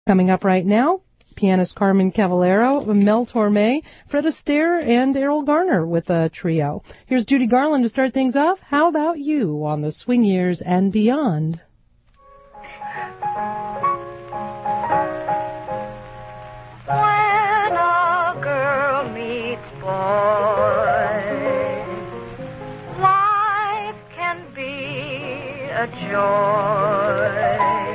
Coming up right now, pianist Carmen Cavallero, Mel Torme, Fred Astaire, and Errol Garner with a trio. Here's Judy Garland to start things off. How About You on the Swing Years and Beyond. When a girl meets boy, life can be a joy.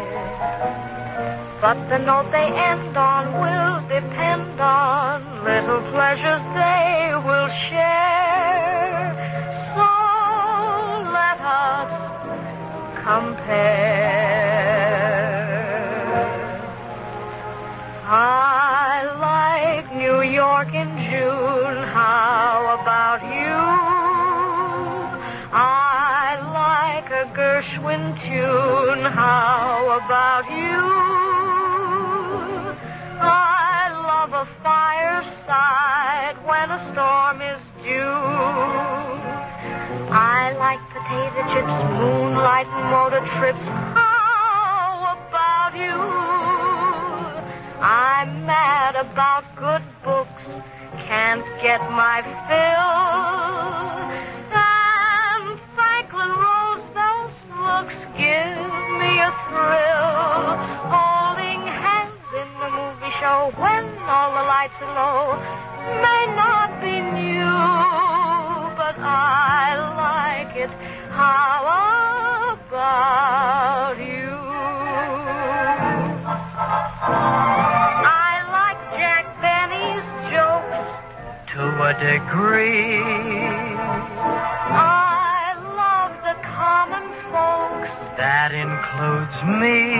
But the note they end on will depend on little pleasures they will share. So let us compare. I like New York in June. How about you? I like a Gershwin tune. How about you? I love a fireside when a storm is due. I like potato chips, moonlight, and motor trips. How about you? I'm mad about good books, can't get my fill. And Franklin Roosevelt's looks give me a thrill. Holding hands in the movie show when all the lights are low may not be new, but I like it. How about you? I like Jack Benny's jokes to a degree. I love the common folks. That includes me.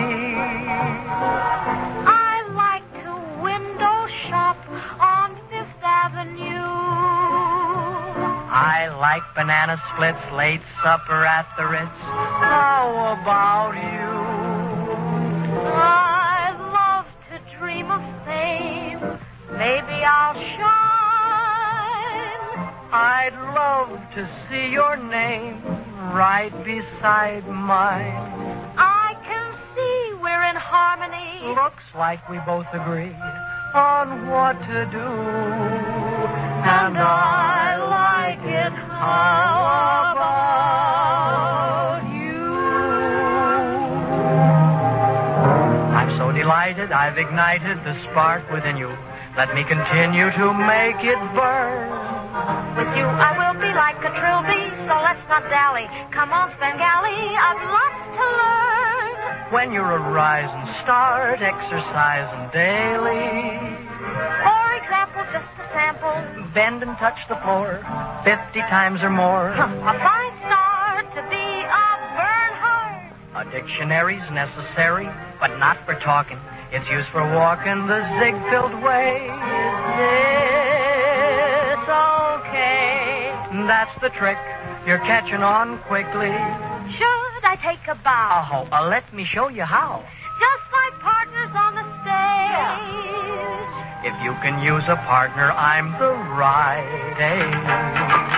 I like to window shop on Fifth Avenue. I like banana splits, late supper at the Ritz. How about you? I love to dream of fame. Maybe I'll shine. I'd love to see your name right beside mine. I can see we're in harmony. Looks like we both agree on what to do. And I like it. How about you? I'm so delighted I've ignited the spark within you. Let me continue to make it burn. With you I will be like a trilby, so let's not dally. Come on, Svengali, I've lots to learn. When you're a rising star, exercising daily. For example, just a sample. Bend and touch the floor 50 times or more. A fine start to be a Bernhard. A dictionary's necessary, but not for talking. It's used for walking the zig-filled way. Is this okay? That's the trick. You're catching on quickly. Should I take a bow? Oh, let me show you how. Just like partners on the stage. If you can use a partner, I'm the right age.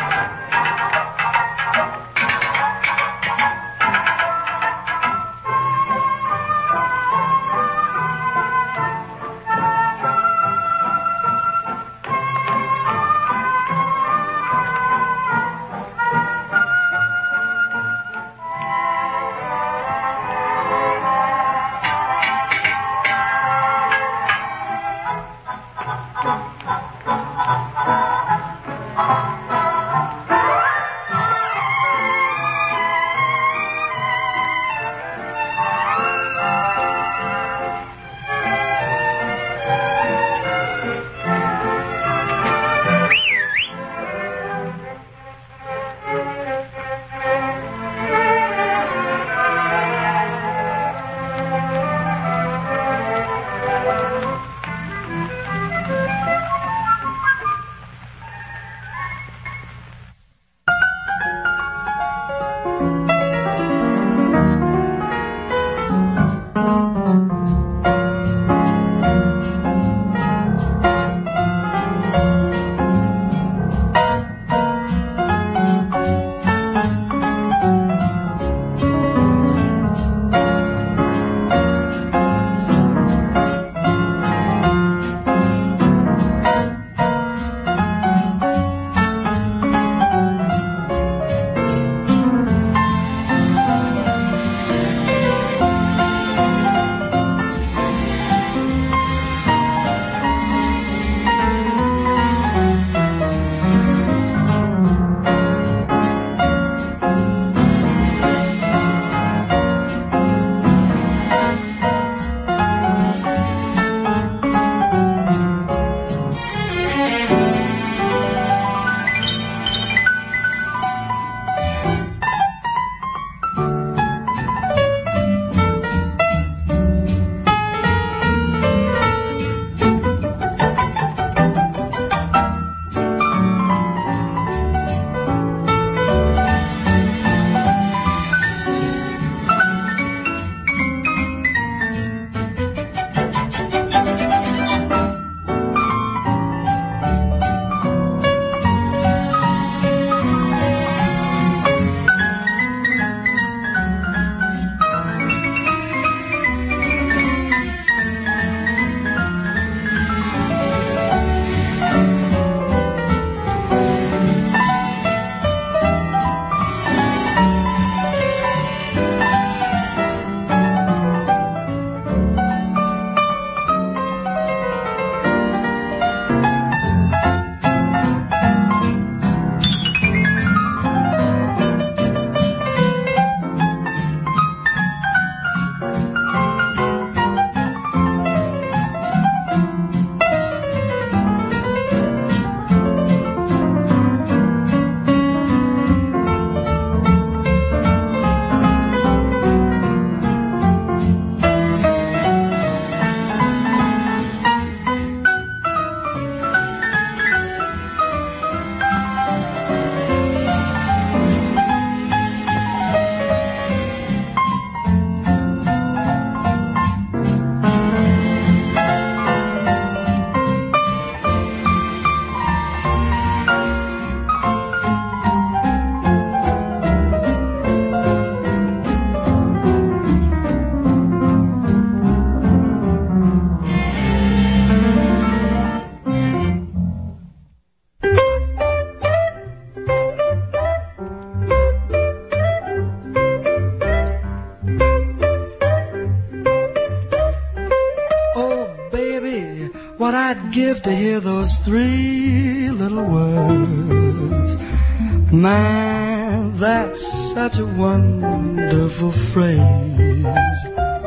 what I'd give to hear those three little words. Man, that's such a wonderful phrase.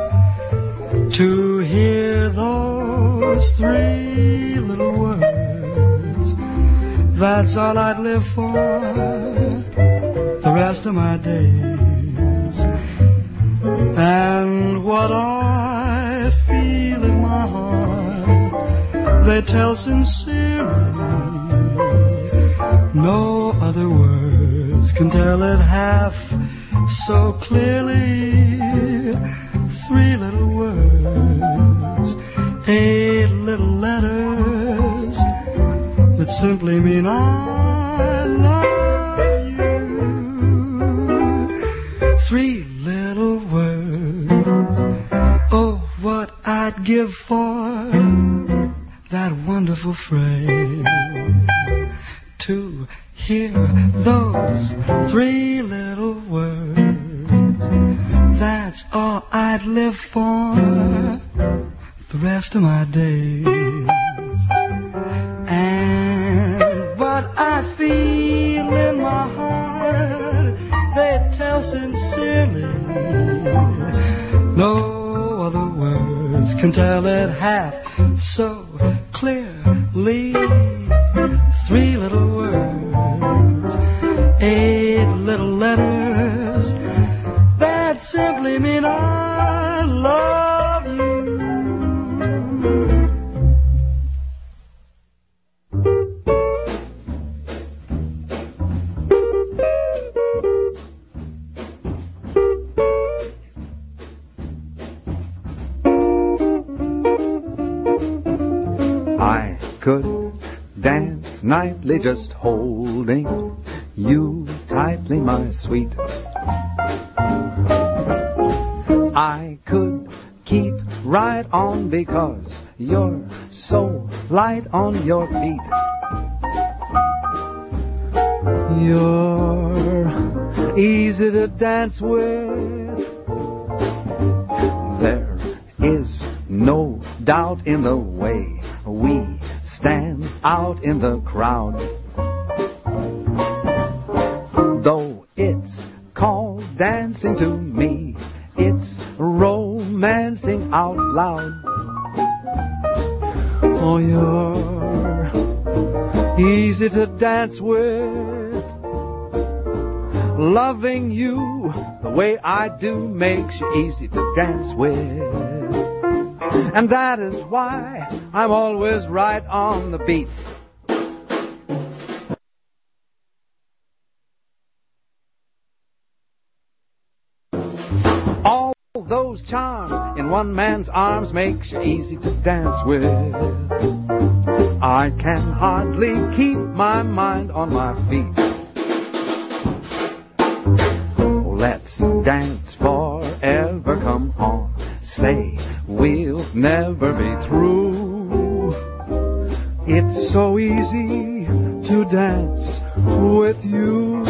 To hear those three little words, that's all I'd live for the rest of my days. And what I feel in my heart, they tell sincerely. No other words can tell it half so clearly. Three little words, 8 little letters that simply mean I love you. 3 little words, oh, what I'd give for that wonderful phrase. To hear those 3 little words, that's all I'd live for the rest of my days. And what I feel in my heart, they tell sincerely. No other words can tell it half so clearly. 3 little words, 8 little letters that simply mean I love you. I could dance nightly just holding you tightly, my sweet. I could keep right on because you're so light on your feet. You're easy to dance with. There is no doubt in the way we stand out in the crowd. Though it's called dancing to me, it's romancing out loud. Oh, you're easy to dance with. Loving you the way I do makes you easy to dance with. And that is why I'm always right on the beat. All those charms in one man's arms makes you easy to dance with. I can hardly keep my mind on my feet. Oh, let's dance forever, come on. Say we'll never be through. It's so easy to dance with you.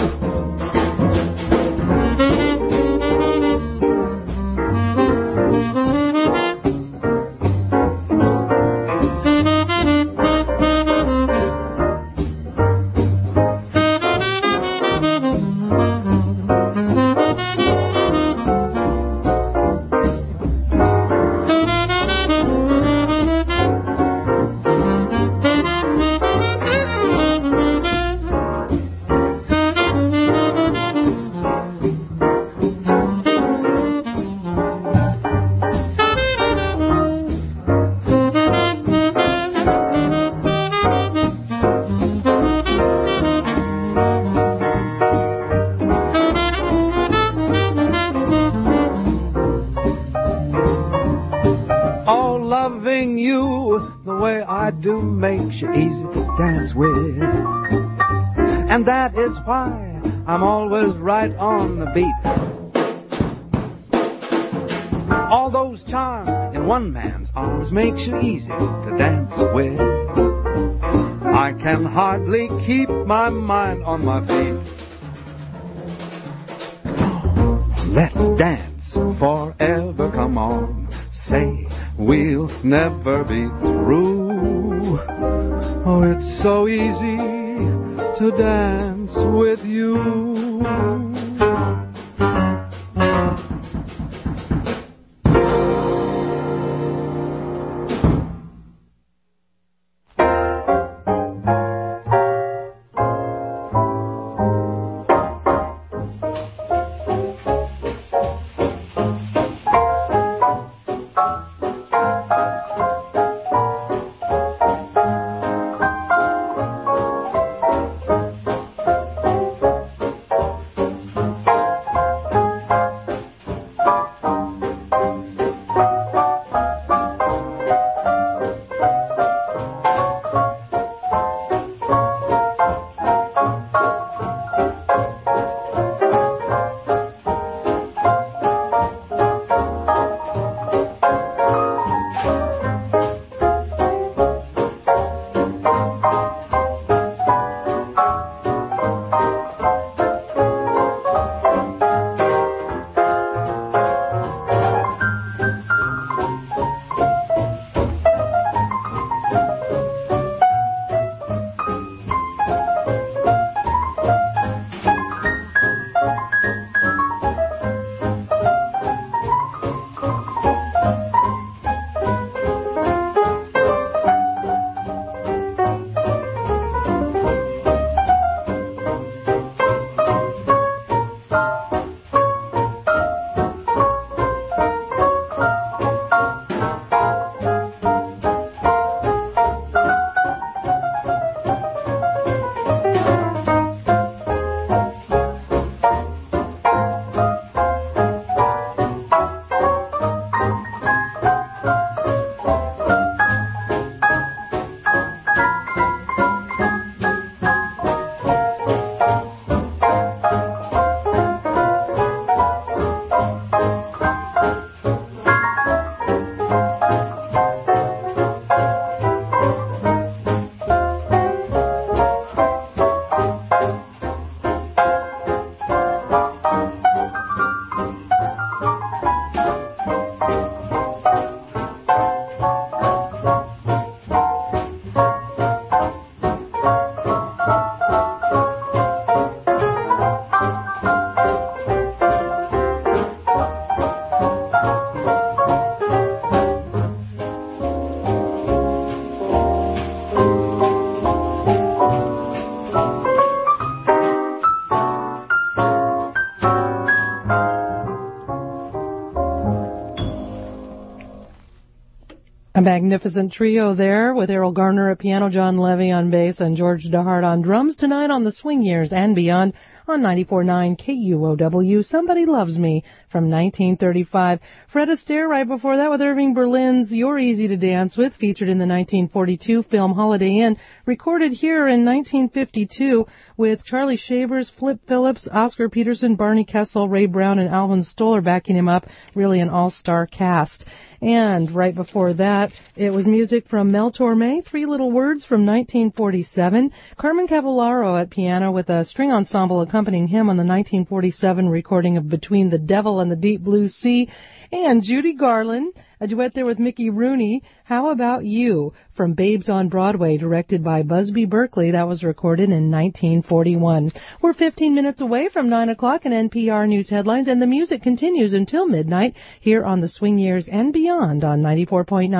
Loving you the way I do makes you easy to dance with. And that is why I'm always right on the beat. All those charms in one man's arms makes you easy to dance with. I can hardly keep my mind on my feet. Let's dance forever, come on. Say we'll never be through. Oh, it's so easy to dance with you. A magnificent trio there with Errol Garner at piano, John Levy on bass, and George DeHart on drums tonight on the Swing Years and Beyond on 94.9 KUOW. Somebody Loves Me from 1935. Fred Astaire right before that with Irving Berlin's You're Easy to Dance With, featured in the 1942 film Holiday Inn, recorded here in 1952 with Charlie Shavers, Flip Phillips, Oscar Peterson, Barney Kessel, Ray Brown, and Alvin Stoller backing him up. Really an all-star cast. And right before that, it was music from Mel Torme, Three Little Words from 1947. Carmen Cavallaro at piano with a string ensemble accompanying him on the 1947 recording of Between the Devil and the Deep Blue Sea. And Judy Garland, a duet there with Mickey Rooney, How About You, from Babes on Broadway, directed by Busby Berkeley. That was recorded in 1941. We're 15 minutes away from 9 o'clock in NPR News Headlines, and the music continues until midnight here on the Swing Years and Beyond on 94.9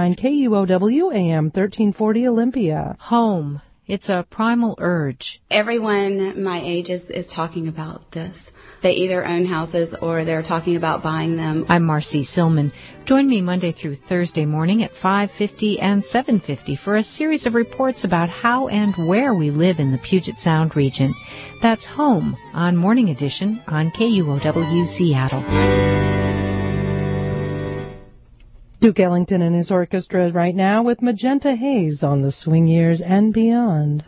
KUOW AM 1340 Olympia. Home. It's a primal urge. Everyone my age is talking about this. They either own houses or they're talking about buying them. I'm Marcy Silman. Join me Monday through Thursday morning at 5:50 and 7:50 for a series of reports about how and where we live in the Puget Sound region. That's Home on Morning Edition on KUOW Seattle. Duke Ellington and his orchestra right now with Magenta Haze on the Swing Years and Beyond.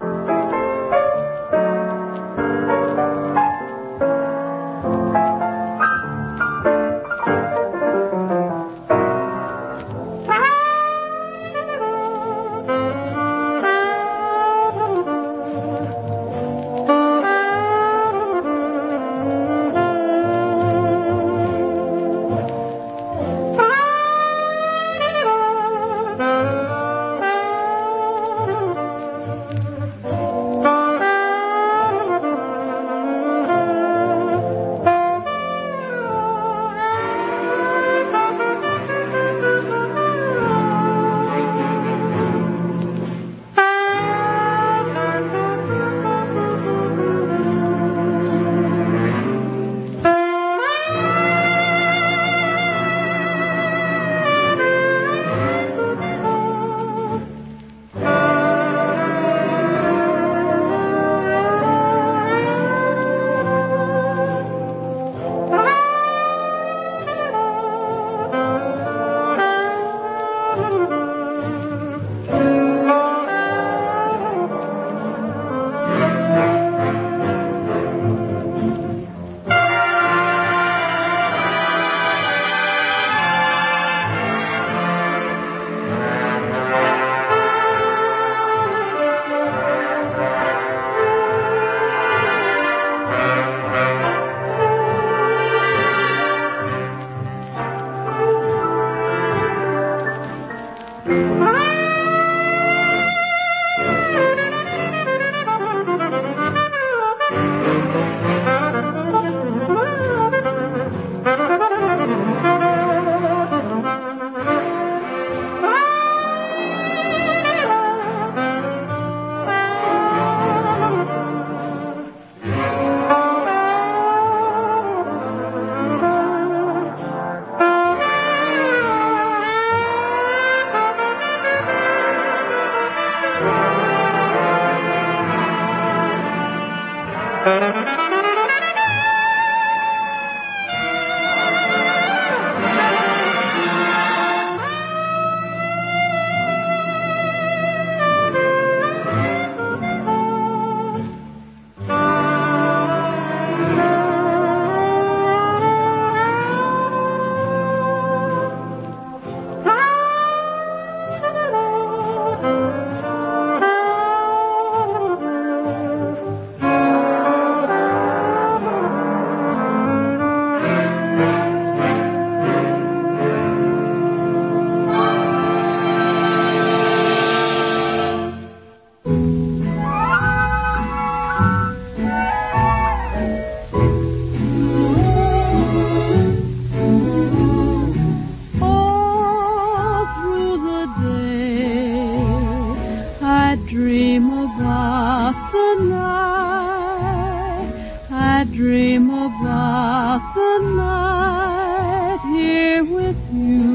dream about the night here with you.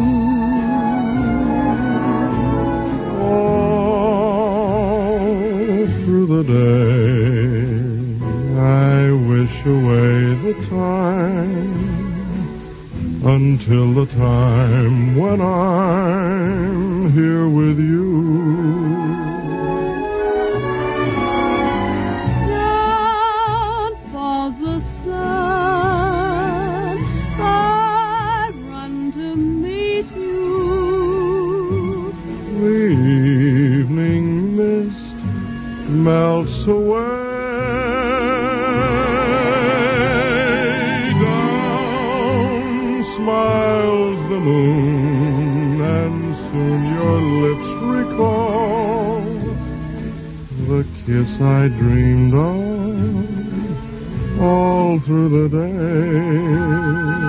All through the day, I wish away the time until the time when I'm here with you. Down falls the sun, I run to meet you. The evening mist melts away. Smiles the moon, and soon your lips recall the kiss I dreamed of all through the day.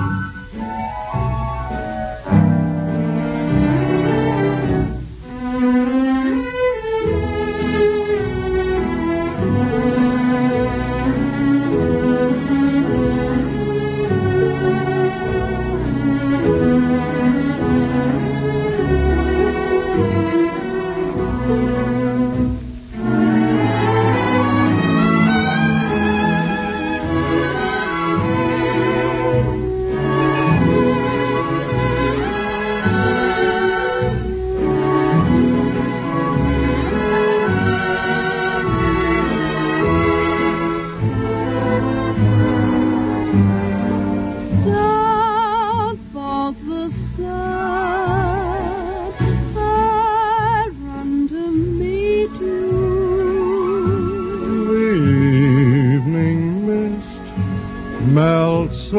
Melts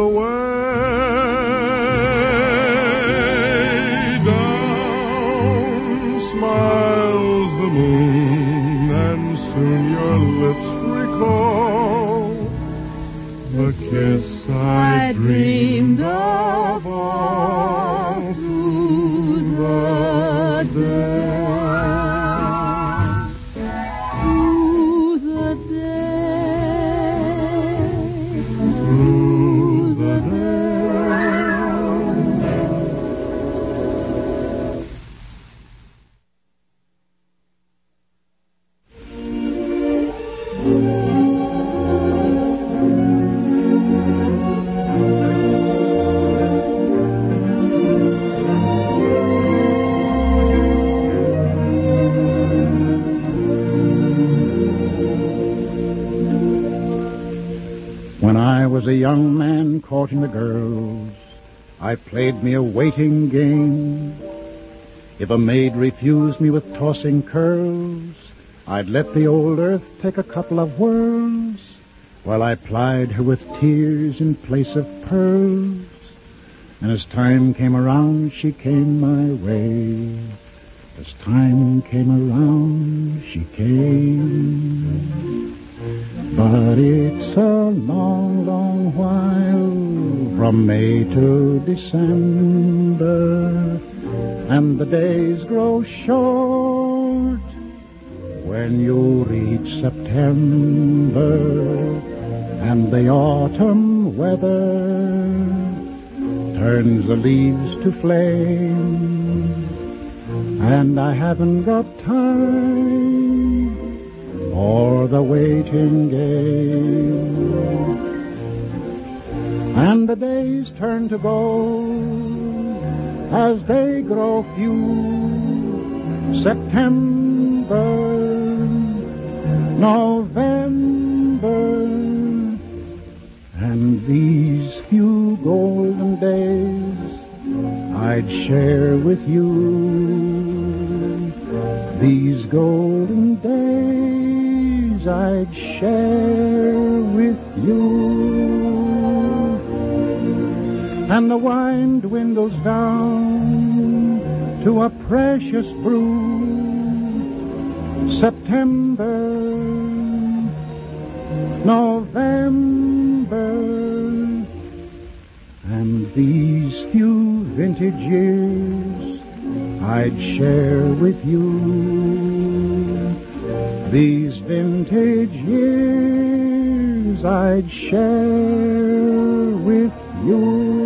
away, down smiles the moon, and soon your lips recall the kiss I dreamed of all through the day. A young man courting the girls, I played me a waiting game. If a maid refused me with tossing curls, I'd let the old earth take a couple of whirls, while I plied her with tears in place of pearls. And as time came around, she came my way. As time came around, she came. But it's a long, long while from May to December, and the days grow short when you reach September, and the autumn weather turns the leaves to flame, and I haven't got time for the waiting game. And the days turn to gold as they grow few. September, November, and these few golden days I'd share with you. These golden days I'd share with you. And the wine dwindles down to a precious brew. September, November, and these few vintage years I'd share with you. These vintage years things I'd share with you.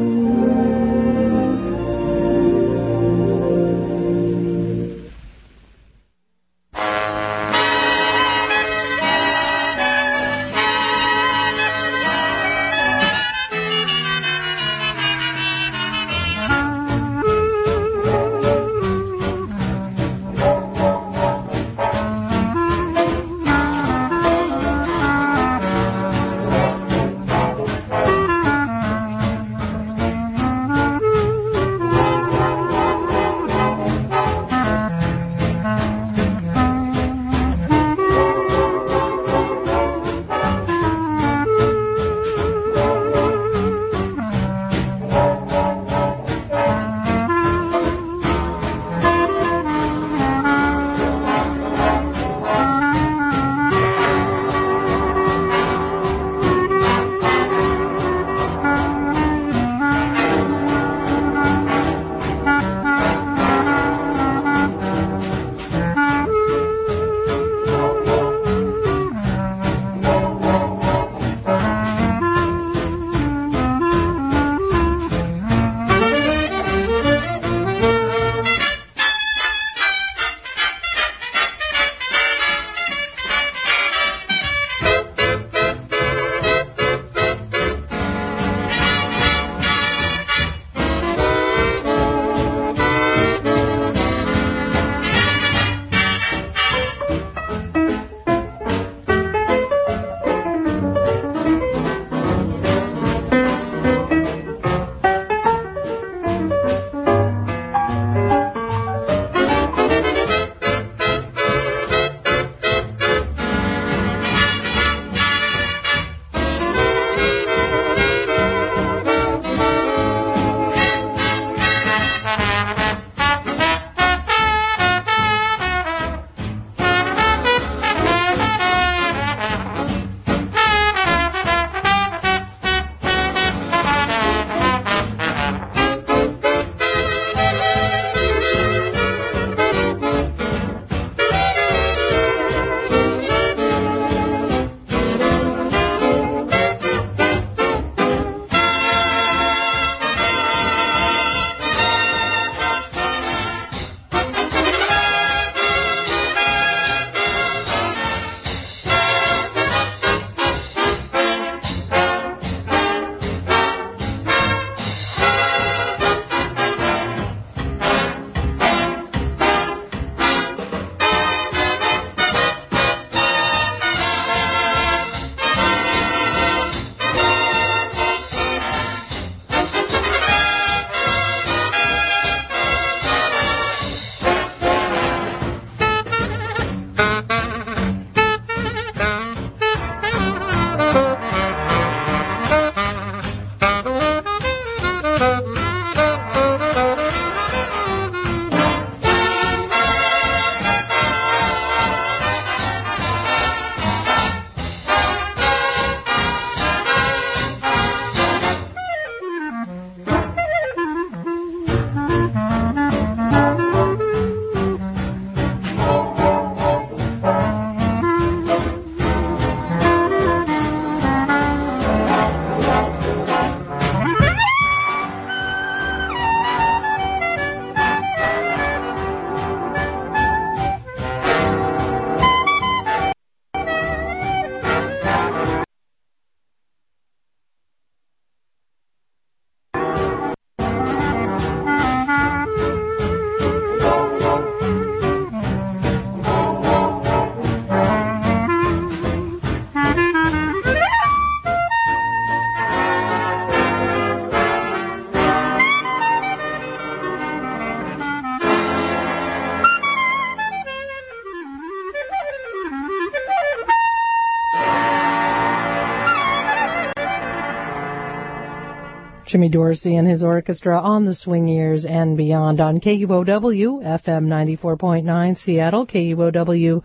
Jimmy Dorsey and his orchestra on the Swing Years and Beyond on KUOW, FM 94.9 Seattle, KUOW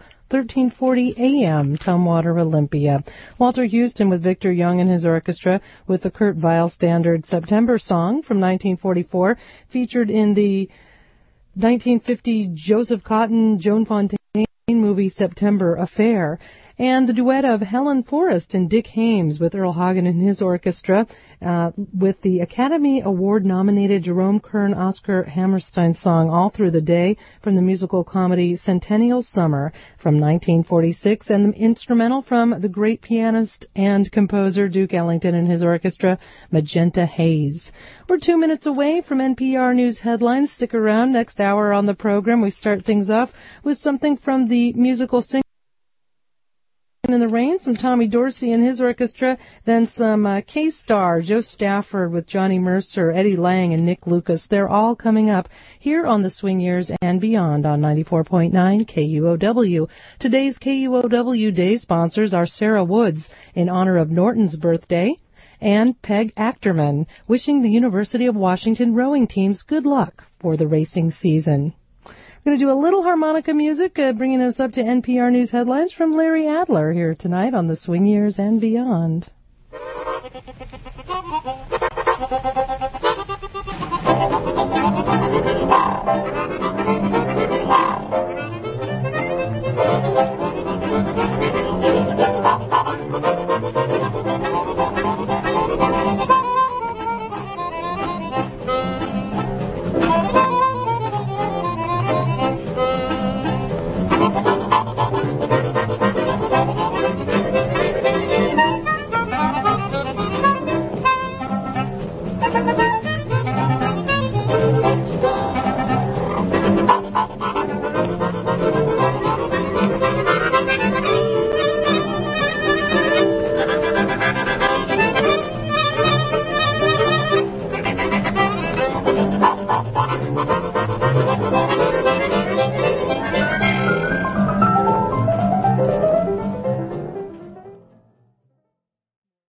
1340 AM, Tumwater, Olympia. Walter Houston with Victor Young and his orchestra with the Kurt Weill standard September song from 1944, featured in the 1950 Joseph Cotten, Joan Fontaine movie September Affair. And the duet of Helen Forrest and Dick Haymes with Earl Hagen and his orchestra, with the Academy Award-nominated Jerome Kern Oscar Hammerstein song All Through the Day from the musical comedy Centennial Summer from 1946, and the instrumental from the great pianist and composer Duke Ellington and his orchestra, Magenta Haze. We're 2 minutes away from NPR News headlines. Stick around. Next hour on the program, we start things off with something from the musical Singing in the Rain, some Tommy Dorsey and his orchestra, then some K-Star, Joe Stafford with Johnny Mercer, Eddie Lang, and Nick Lucas. They're all coming up here on the Swing Years and Beyond on 94.9 KUOW. Today's KUOW Day sponsors are Sarah Woods in honor of Norton's birthday, and Peg Achterman, wishing the University of Washington rowing teams good luck for the racing season. We're going to do a little harmonica music, bringing us up to NPR News headlines from Larry Adler here tonight on the Swing Years and Beyond.